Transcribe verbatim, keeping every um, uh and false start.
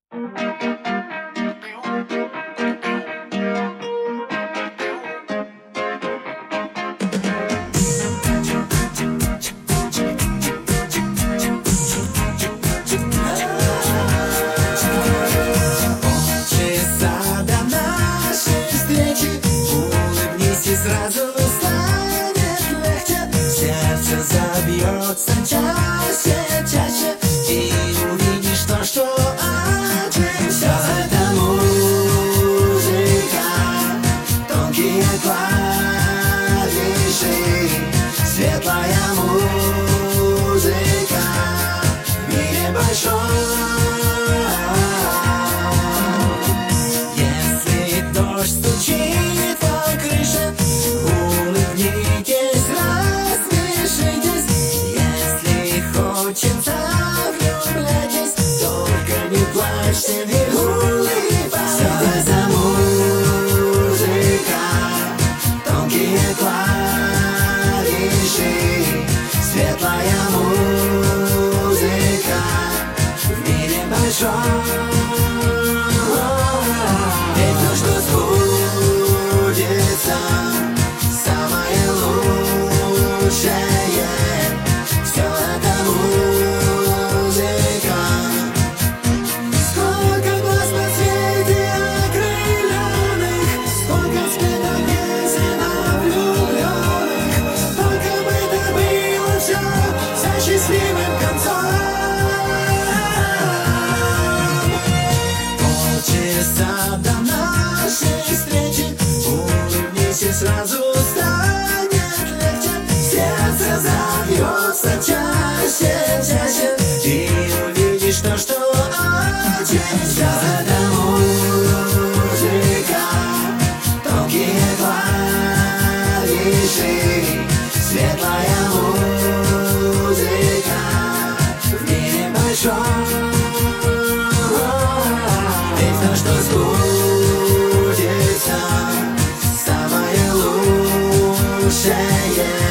Полчаса до нашей встречи, улыбнись и сразу станет легче. Сердце забьется чаще, чаще, и увидишь то, что очень все это музыка, тонкие клавиши, светлая музыка в мире большом. Если дождь стучит по крыше, улыбнитесь, рассмешитесь. Если хочется, влюбляйтесь, только не плачьте, не улыбайтесь. Все это музыка, тонкие клавиши, светлая музыка в мире большом. Ведь то, что сбудется, самое лучшее, все это музыка. Сколько глаз на свете окрыленных, сколько цветов песен влюбленных, только бы это было все со счастливым концом. Полчаса до нашей встречи, улыбнись и сразу станет легче. Сердце забьется чаще, чаще, и увидишь то, что очень все это музыка, тонкие клавиши, светлая музыка в мире большом. Ведь то, что сбудется, самое лучшее.